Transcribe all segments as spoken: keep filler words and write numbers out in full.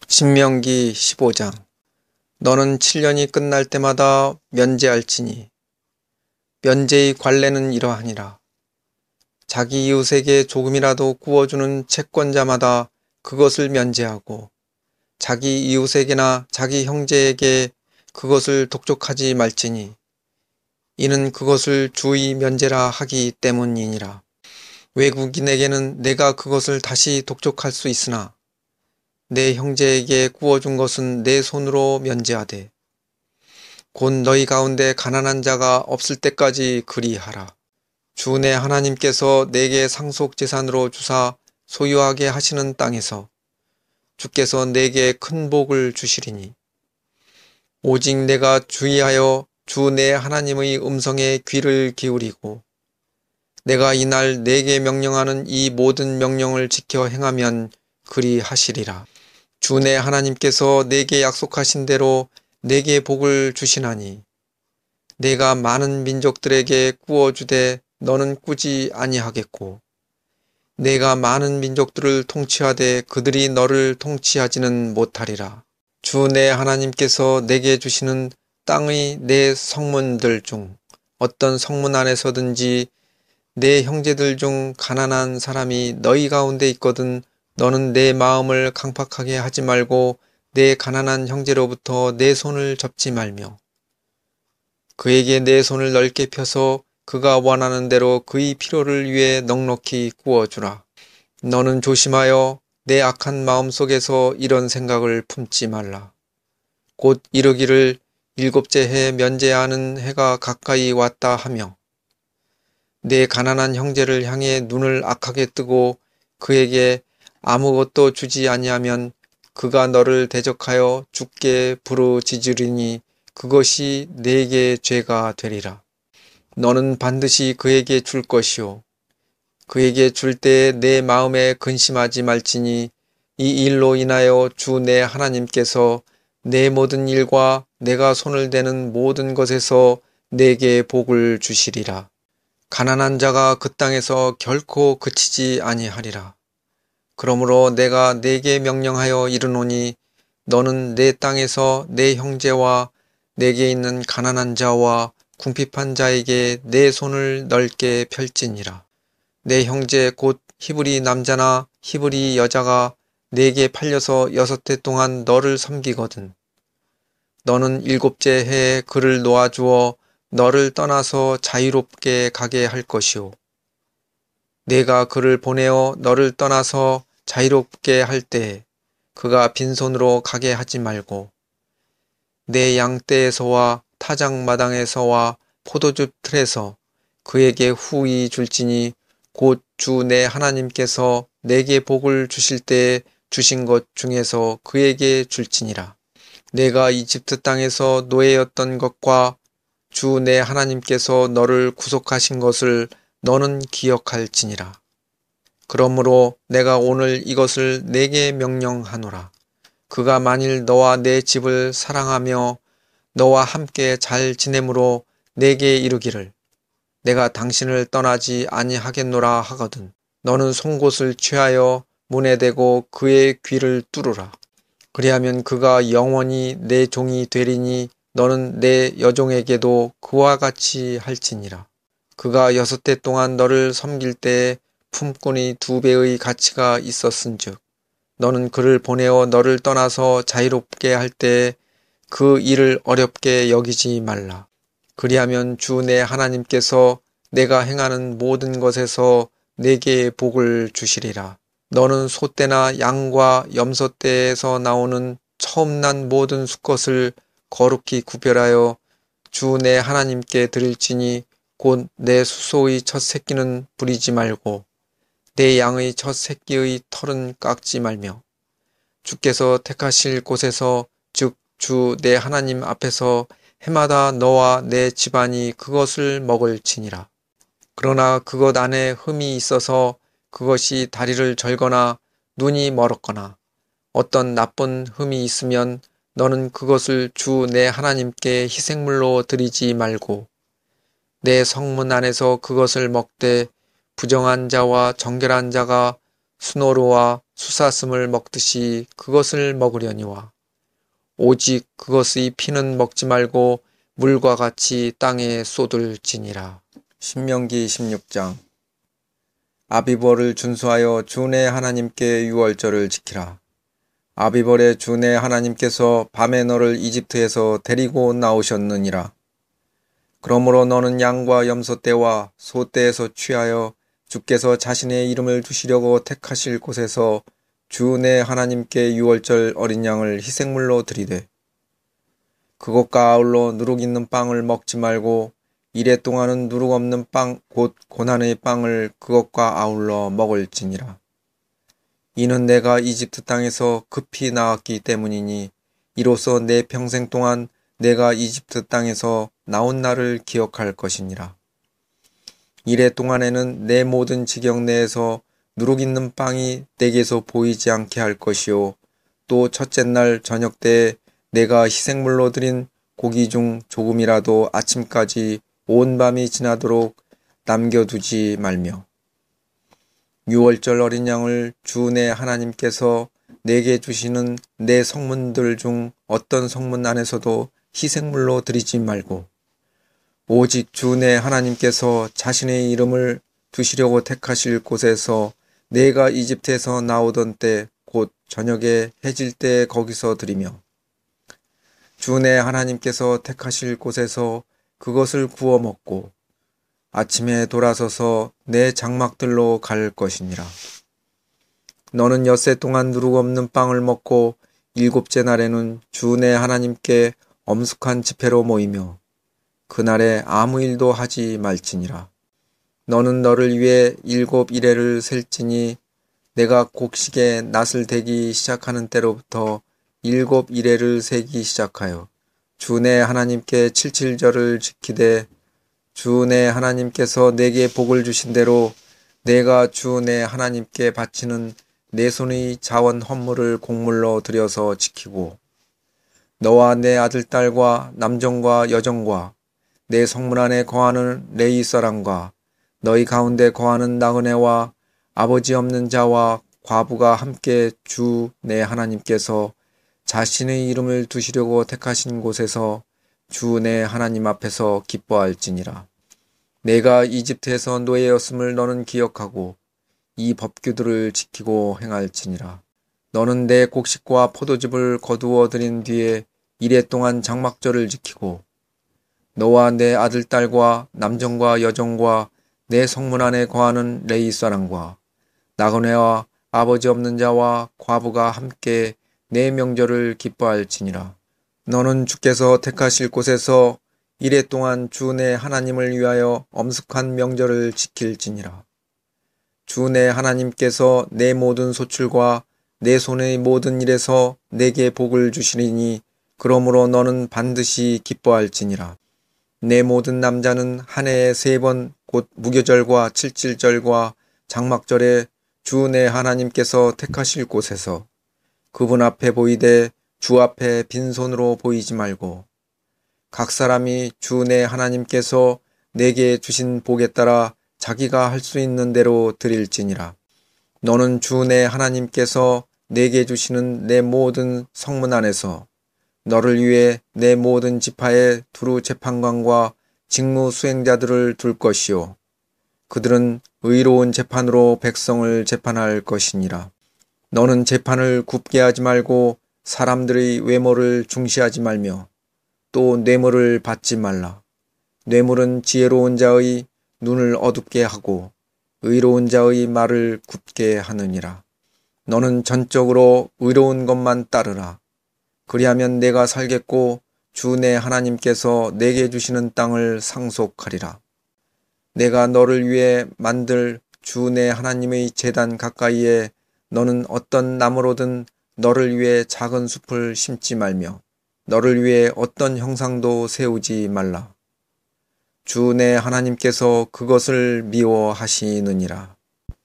신명기 십오 장. 너는 칠 년이 끝날 때마다 면제할지니 면제의 관례는 이러하니라. 자기 이웃에게 조금이라도 구워주는 채권자마다 그것을 면제하고 자기 이웃에게나 자기 형제에게 그것을 독촉하지 말지니 이는 그것을 주의 면제라 하기 때문이니라. 외국인에게는 내가 그것을 다시 독촉할 수 있으나 내 형제에게 구워준 것은 내 손으로 면제하되 곧 너희 가운데 가난한 자가 없을 때까지 그리하라. 주 내 하나님께서 내게 상속재산으로 주사 소유하게 하시는 땅에서 주께서 내게 큰 복을 주시리니 오직 내가 주의하여 주 내 하나님의 음성에 귀를 기울이고 내가 이날 내게 명령하는 이 모든 명령을 지켜 행하면 그리하시리라. 주 내 하나님께서 내게 약속하신 대로 내게 복을 주시나니 내가 많은 민족들에게 구워주되 너는 꾸지 아니하겠고 내가 많은 민족들을 통치하되 그들이 너를 통치하지는 못하리라. 주 내 하나님께서 내게 주시는 땅의 내 성문들 중 어떤 성문 안에서든지 내 형제들 중 가난한 사람이 너희 가운데 있거든 너는 내 마음을 강팍하게 하지 말고 내 가난한 형제로부터 내 손을 접지 말며 그에게 내 손을 넓게 펴서 그가 원하는 대로 그의 필요를 위해 넉넉히 구워주라. 너는 조심하여 내 악한 마음속에서 이런 생각을 품지 말라. 곧 이르기를 일곱째 해 면제하는 해가 가까이 왔다 하며 내 가난한 형제를 향해 눈을 악하게 뜨고 그에게 아무것도 주지 아니하면 그가 너를 대적하여 죽게 부르짖으리니 그것이 내게 죄가 되리라. 너는 반드시 그에게 줄 것이요 그에게 줄 때에 내 마음에 근심하지 말지니 이 일로 인하여 주 내 하나님께서 내 모든 일과 내가 손을 대는 모든 것에서 내게 복을 주시리라. 가난한 자가 그 땅에서 결코 그치지 아니하리라. 그러므로 내가 내게 명령하여 이르노니 너는 내 땅에서 내 형제와 내게 있는 가난한 자와 궁핍한 자에게 내 손을 넓게 펼지니라. 내 형제 곧 히브리 남자나 히브리 여자가 내게 팔려서 여섯 해 동안 너를 섬기거든. 너는 일곱째 해에 그를 놓아주어 너를 떠나서 자유롭게 가게 할 것이요. 내가 그를 보내어 너를 떠나서 자유롭게 할 때에 그가 빈손으로 가게 하지 말고 내 양떼에서와 타작마당에서와 포도즙 틀에서 그에게 후히 줄지니 곧 주 내 하나님께서 내게 복을 주실 때에 주신 것 중에서 그에게 줄지니라. 내가 이집트 땅에서 노예였던 것과 주 내 하나님께서 너를 구속하신 것을 너는 기억할지니라. 그러므로 내가 오늘 이것을 내게 명령하노라. 그가 만일 너와 내 집을 사랑하며 너와 함께 잘 지내므로 내게 이르기를 내가 당신을 떠나지 아니하겠노라 하거든. 너는 송곳을 취하여 문에 대고 그의 귀를 뚫으라. 그리하면 그가 영원히 내 종이 되리니 너는 내 여종에게도 그와 같이 할지니라. 그가 여섯 해 동안 너를 섬길 때에 품꾼이 두 배의 가치가 있었은즉 너는 그를 보내어 너를 떠나서 자유롭게 할 때에 그 일을 어렵게 여기지 말라. 그리하면 주 내 하나님께서 내가 행하는 모든 것에서 내게 복을 주시리라. 너는 소떼나 양과 염소떼에서 나오는 처음 난 모든 수컷을 거룩히 구별하여 주 내 하나님께 드릴지니 곧 내 수소의 첫 새끼는 부리지 말고 내 양의 첫 새끼의 털은 깎지 말며 주께서 택하실 곳에서 즉 주 내 하나님 앞에서 해마다 너와 내 집안이 그것을 먹을지니라. 그러나 그것 안에 흠이 있어서 그것이 다리를 절거나 눈이 멀었거나 어떤 나쁜 흠이 있으면 너는 그것을 주 내 하나님께 희생물로 드리지 말고 내 성문 안에서 그것을 먹되 부정한 자와 정결한 자가 수노루와 수사슴을 먹듯이 그것을 먹으려니와 오직 그것의 피는 먹지 말고 물과 같이 땅에 쏟을지니라. 신명기 십육 장. 아비벌을 준수하여 주 내 하나님께 유월절을 지키라. 아비벌의 주 내 하나님께서 밤에 너를 이집트에서 데리고 나오셨느니라. 그러므로 너는 양과 염소 떼와 소 떼에서 취하여 주께서 자신의 이름을 두시려고 택하실 곳에서 주 내 하나님께 유월절 어린 양을 희생물로 드리되 그것과 아울러 누룩 있는 빵을 먹지 말고 이래 동안은 누룩 없는 빵 곧 고난의 빵을 그것과 아울러 먹을지니라. 이는 내가 이집트 땅에서 급히 나왔기 때문이니 이로써 내 평생 동안 내가 이집트 땅에서 나온 날을 기억할 것이니라. 이래 동안에는 내 모든 지경 내에서 누룩 있는 빵이 내게서 보이지 않게 할 것이요 또 첫째 날 저녁 때에 내가 희생물로 드린 고기 중 조금이라도 아침까지 온 밤이 지나도록 남겨두지 말며 유월절 어린 양을 주 내 하나님께서 내게 주시는 내 성문들 중 어떤 성문 안에서도 희생물로 드리지 말고 오직 주 내 하나님께서 자신의 이름을 두시려고 택하실 곳에서 내가 이집트에서 나오던 때 곧 저녁에 해질 때 거기서 드리며 주 내 하나님께서 택하실 곳에서 그것을 구워 먹고 아침에 돌아서서 내 장막들로 갈 것이니라. 너는 엿새 동안 누룩 없는 빵을 먹고 일곱째 날에는 주 내 하나님께 엄숙한 집회로 모이며 그날에 아무 일도 하지 말지니라. 너는 너를 위해 일곱 이레를 셀지니 내가 곡식에 낫을 대기 시작하는 때로부터 일곱 이레를 세기 시작하여 주 내 하나님께 칠칠절을 지키되 주 내 하나님께서 내게 복을 주신 대로 내가 주 내 하나님께 바치는 내 손의 자원 헌물을 곡물로 들여서 지키고 너와 내 아들딸과 남정과 여정과 내 성문 안에 거하는 레위 사람과 너희 가운데 거하는 나그네와 아버지 없는 자와 과부가 함께 주 내 하나님께서 자신의 이름을 두시려고 택하신 곳에서 주 내 하나님 앞에서 기뻐할지니라. 내가 이집트에서 노예였음을 너는 기억하고 이 법규들을 지키고 행할지니라. 너는 내 곡식과 포도즙을 거두어 들인 뒤에 이래 동안 장막절을 지키고 너와 내 아들딸과 남정과 여정과 내 성문 안에 거하는 레위 사람과 나그네와 아버지 없는 자와 과부가 함께 내 명절을 기뻐할지니라. 너는 주께서 택하실 곳에서 이래 동안 주 내 하나님을 위하여 엄숙한 명절을 지킬지니라. 주 내 하나님께서 내 모든 소출과 내 손의 모든 일에서 내게 복을 주시리니 그러므로 너는 반드시 기뻐할지니라. 내 모든 남자는 한 해에 세 번 곧 무교절과 칠칠절과 장막절에 주 내 하나님께서 택하실 곳에서 그분 앞에 보이되 주 앞에 빈손으로 보이지 말고 각 사람이 주 내 하나님께서 내게 주신 복에 따라 자기가 할 수 있는 대로 드릴지니라. 너는 주 내 하나님께서 내게 주시는 내 모든 성문 안에서 너를 위해 내 모든 지파에 두루 재판관과 직무 수행자들을 둘 것이요 그들은 의로운 재판으로 백성을 재판할 것이니라. 너는 재판을 굽게 하지 말고 사람들의 외모를 중시하지 말며 또 뇌물을 받지 말라. 뇌물은 지혜로운 자의 눈을 어둡게 하고 의로운 자의 말을 굽게 하느니라. 너는 전적으로 의로운 것만 따르라. 그리하면 내가 살겠고 주 내 하나님께서 내게 주시는 땅을 상속하리라. 내가 너를 위해 만들 주 내 하나님의 제단 가까이에 너는 어떤 나무로든 너를 위해 작은 숲을 심지 말며 너를 위해 어떤 형상도 세우지 말라. 주 내 하나님께서 그것을 미워하시느니라.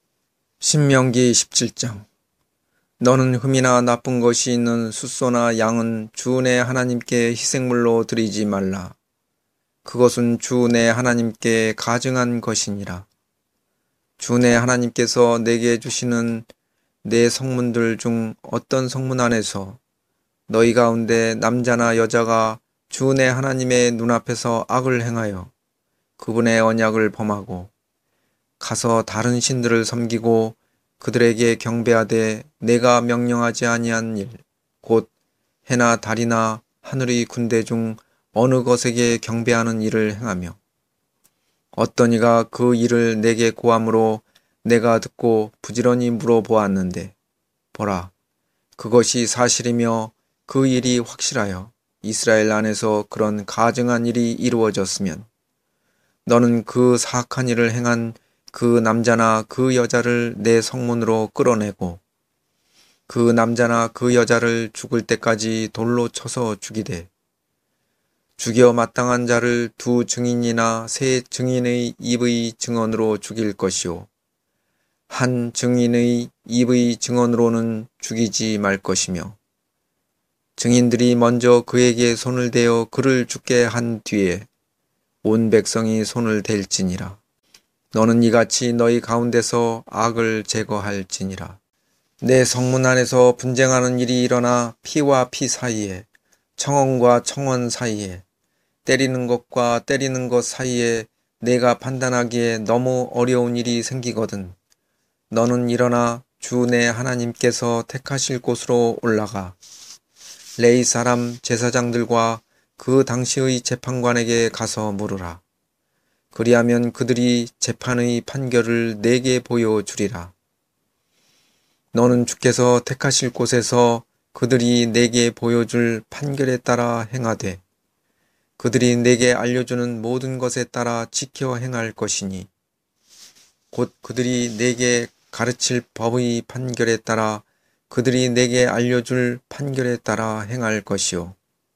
신명기 십칠 장. 너는 흠이나 나쁜 것이 있는 숫소나 양은 주 내 하나님께 희생물로 드리지 말라. 그것은 주 내 하나님께 가증한 것이니라. 주 내 하나님께서 내게 주시는 내 성문들 중 어떤 성문 안에서 너희 가운데 남자나 여자가 주 내 하나님의 눈앞에서 악을 행하여 그분의 언약을 범하고 가서 다른 신들을 섬기고 그들에게 경배하되 내가 명령하지 아니한 일, 곧 해나 달이나 하늘의 군대 중 어느 것에게 경배하는 일을 행하며 어떤 이가 그 일을 내게 고함으로 내가 듣고 부지런히 물어보았는데 보라, 그것이 사실이며 그 일이 확실하여 이스라엘 안에서 그런 가증한 일이 이루어졌으면 너는 그 사악한 일을 행한 그 남자나 그 여자를 내 성문으로 끌어내고 그 남자나 그 여자를 죽을 때까지 돌로 쳐서 죽이되 죽여 마땅한 자를 두 증인이나 세 증인의 입의 증언으로 죽일 것이요 한 증인의 입의 증언으로는 죽이지 말 것이며 증인들이 먼저 그에게 손을 대어 그를 죽게 한 뒤에 온 백성이 손을 댈지니라. 너는 이같이 너희 가운데서 악을 제거할지니라. 내 성문 안에서 분쟁하는 일이 일어나 피와 피 사이에 청원과 청원 사이에 때리는 것과 때리는 것 사이에 내가 판단하기에 너무 어려운 일이 생기거든 너는 일어나 주 내 하나님께서 택하실 곳으로 올라가 레위 사람 제사장들과 그 당시의 재판관에게 가서 물으라. 그리하면 그들이 재판의 판결을 내게 보여주리라. 너는 주께서 택하실 곳에서 그들이 내게 보여줄 판결에 따라 행하되 그들이 내게 알려주는 모든 것에 따라 지켜 행할 것이니 곧 그들이 내게 가르칠 법의 판결에 따라 그들이 내게 알려줄 판결에 따라 행할 것이요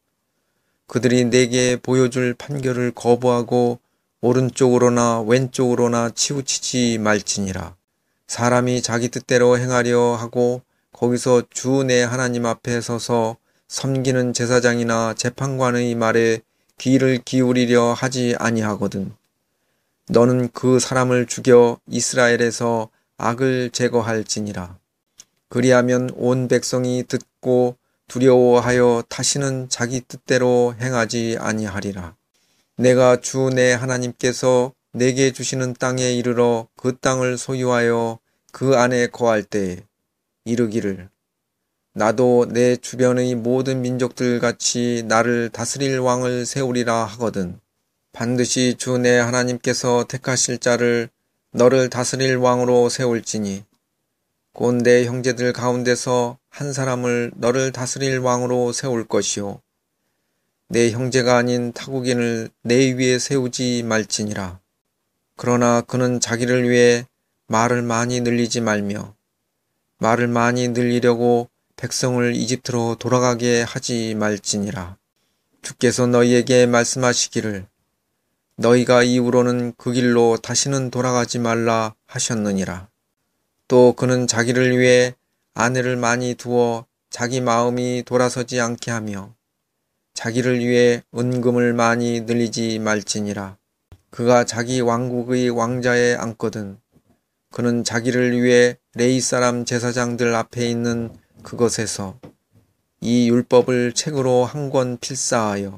그들이 내게 보여줄 판결을 거부하고 오른쪽으로나 왼쪽으로나 치우치지 말지니라. 사람이 자기 뜻대로 행하려 하고 거기서 주 내 하나님 앞에 서서 섬기는 제사장이나 재판관의 말에 귀를 기울이려 하지 아니하거든. 너는 그 사람을 죽여 이스라엘에서 악을 제거할지니라. 그리하면 온 백성이 듣고 두려워하여 다시는 자기 뜻대로 행하지 아니하리라. 내가 주 내 하나님께서 내게 주시는 땅에 이르러 그 땅을 소유하여 그 안에 거할 때에 이르기를 나도 내 주변의 모든 민족들 같이 나를 다스릴 왕을 세우리라 하거든. 반드시 주 내 하나님께서 택하실 자를 너를 다스릴 왕으로 세울지니 곧 내 형제들 가운데서 한 사람을 너를 다스릴 왕으로 세울 것이요 내 형제가 아닌 타국인을 내 위에 세우지 말지니라. 그러나 그는 자기를 위해 말을 많이 늘리지 말며 말을 많이 늘리려고 백성을 이집트로 돌아가게 하지 말지니라. 주께서 너희에게 말씀하시기를 너희가 이후로는 그 길로 다시는 돌아가지 말라 하셨느니라. 또 그는 자기를 위해 아내를 많이 두어 자기 마음이 돌아서지 않게 하며 자기를 위해 은금을 많이 늘리지 말지니라. 그가 자기 왕국의 왕자에 앉거든 그는 자기를 위해 레위 사람 제사장들 앞에 있는 그것에서 이 율법을 책으로 한 권 필사하여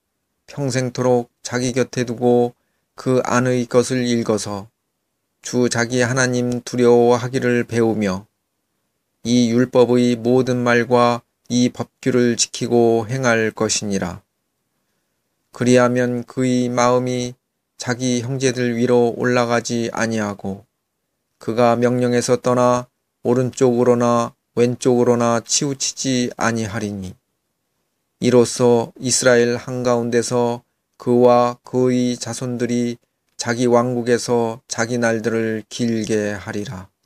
평생토록 자기 곁에 두고 그 안의 것을 읽어서 주 자기 하나님 두려워하기를 배우며 이 율법의 모든 말과 이 법규를 지키고 행할 것이니라. 그리하면 그의 마음이 자기 형제들 위로 올라가지 아니하고 그가 명령에서 떠나 오른쪽으로나 왼쪽으로나 치우치지 아니하리니 이로써 이스라엘 한가운데서 그와 그의 자손들이 자기 왕국에서 자기 날들을 길게 하리라.